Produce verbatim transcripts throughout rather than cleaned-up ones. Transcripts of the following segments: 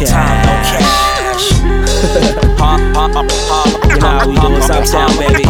cash. You know how we do it, Southtown, baby.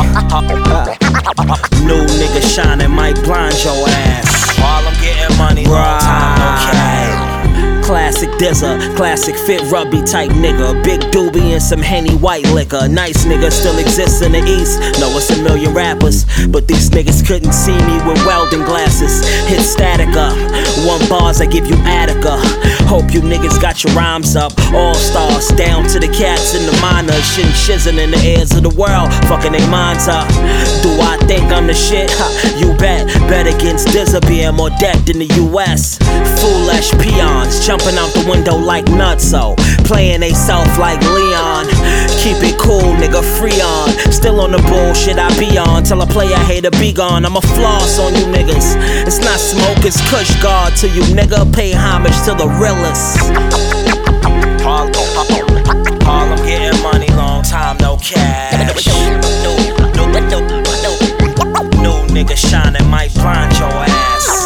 New nigga shining might blind your ass. Harlem getting money, long time, no cash. Classic Dizza, classic fit rubby type nigga. Big doobie and some Henny white liquor. Nice nigga still exists in the East. Know it's a million rappers, but these niggas couldn't see me with welding glasses. Hit Statica, one bars I give you Attica. Hope you niggas got your rhymes up. All stars down to the cats in the minors. Shin shizzin' in the airs of the world, fucking they minds up. Do I think I'm the shit? Ha, you bet. Bet against Dizza being more decked in the U S. Foolish peons jumping out the window like nutso, playing they self like Leon. Keep it cool, nigga, free on. Still on the bullshit I be on. Tell a player hater be gone. I'ma floss on you niggas. It's not smoke, it's Kush Guard to you nigga. Pay homage to the realest. Harlem, Harlem getting money, long time, no cash. New, new, new, new, new nigga shining might blind your ass.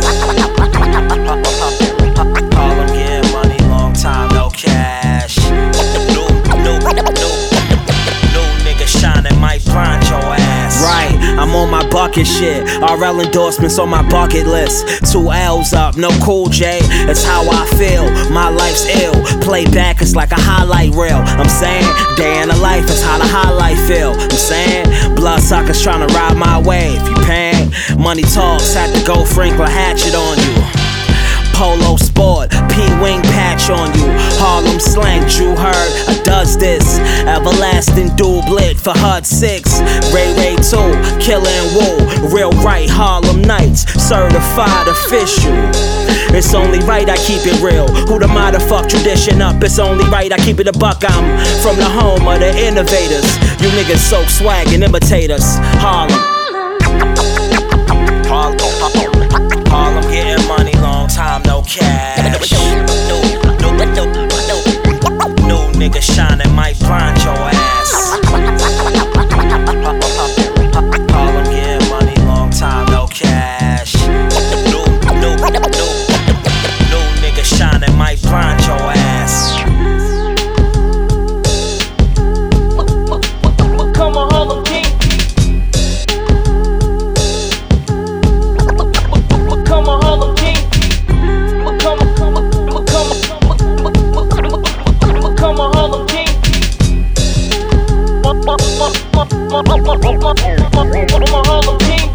Harlem getting money, long time, no cash. New, new, new, new nigga shining might blind your ass. Right, I'm on my bucket shit. R L endorsements on my bucket list. Two L's up, no Cool J. It's how I feel, my life's ill. Playback is like a highlight reel. I'm saying, day in the life is how the highlight feel. I'm saying, bloodsuckers trying to ride my wave. You paying? Money talks, had to go Franklin hatchet on you. Polo sport, P-wing patch on you. Harlem slang, Drew Heard, I does this. Everlasting doublet for Hud six. Ray Ray two, Killin' Woo. Real right, Harlem Nights, certified official. It's only right I keep it real. Who the matter fuck tradition up? It's only right I keep it a buck. I'm from the home of the innovators. You niggas soak swag and imitate us. Harlem. Harlem, Harlem getting money, long time, no cash. New, new, new, new, new nigga shining might blind your ass. Harlem getting money, long time, no cash. New, new, new, new nigga shining might blind your ass. Come on, Harlem King. Come on, Harlem King. Come on, come on, come on, come on, Harlem King. Come on, Harlem King.